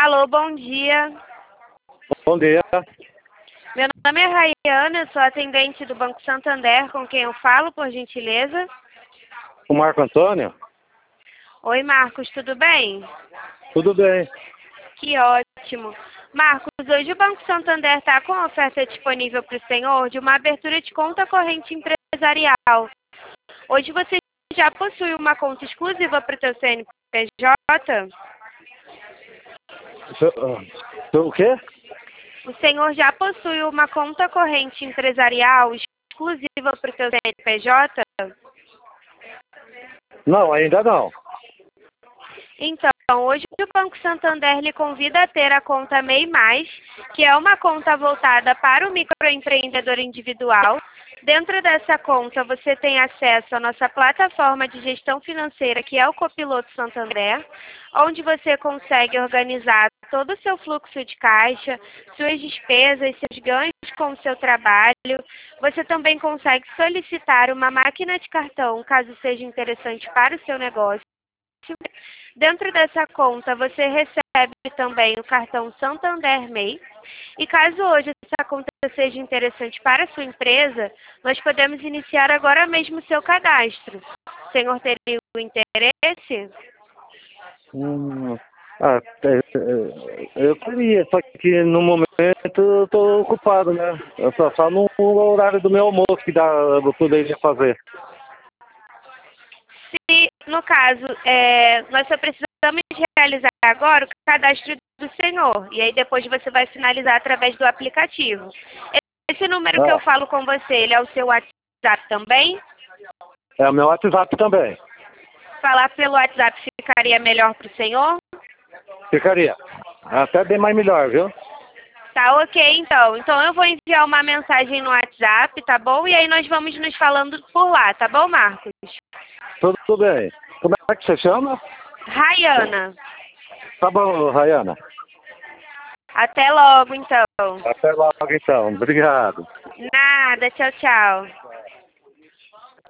Alô, bom dia. Bom dia. Meu nome é Rayana, eu sou atendente do Banco Santander, com quem eu falo, por gentileza. O Marco Antônio? Oi, Marcos, tudo bem? Tudo bem. Que ótimo. Marcos, hoje o Banco Santander está com oferta disponível para o senhor de uma abertura de conta corrente empresarial. Hoje você já possui uma conta exclusiva para o seu CNPJ? O quê? O senhor já possui uma conta corrente empresarial exclusiva para o seu CNPJ? Não, ainda não. Então, hoje o Banco Santander lhe convida a ter a conta MEI+, que é uma conta voltada para o microempreendedor individual. Dentro dessa conta, você tem acesso à nossa plataforma de gestão financeira, que é o Copiloto Santander, onde você consegue organizar todo o seu fluxo de caixa, suas despesas, seus ganhos com o seu trabalho. Você também consegue solicitar uma máquina de cartão, caso seja interessante para o seu negócio. Dentro dessa conta, você recebe também o cartão Santander MEI. E caso hoje essa conta seja interessante para a sua empresa, nós podemos iniciar agora mesmo o seu cadastro. O senhor teria o interesse? Eu queria, só que no momento eu estou ocupado, né? Eu só no horário do meu almoço que eu poderia fazer. Se, no caso, nós só precisamos realizar agora o cadastro do senhor. E aí depois você vai finalizar através do aplicativo. Esse número que eu falo com você, ele é o seu WhatsApp também? É o meu WhatsApp também. Falar pelo WhatsApp ficaria melhor para o senhor? Ficaria. Até bem mais melhor, viu? Tá ok, então. Então eu vou enviar uma mensagem no WhatsApp, tá bom? E aí nós vamos nos falando por lá, tá bom, Marcos? Tudo bem. Como é que você chama? Rayana. Tá bom, Rayana. Até logo, então. Até logo, então. Obrigado. Nada, tchau, tchau.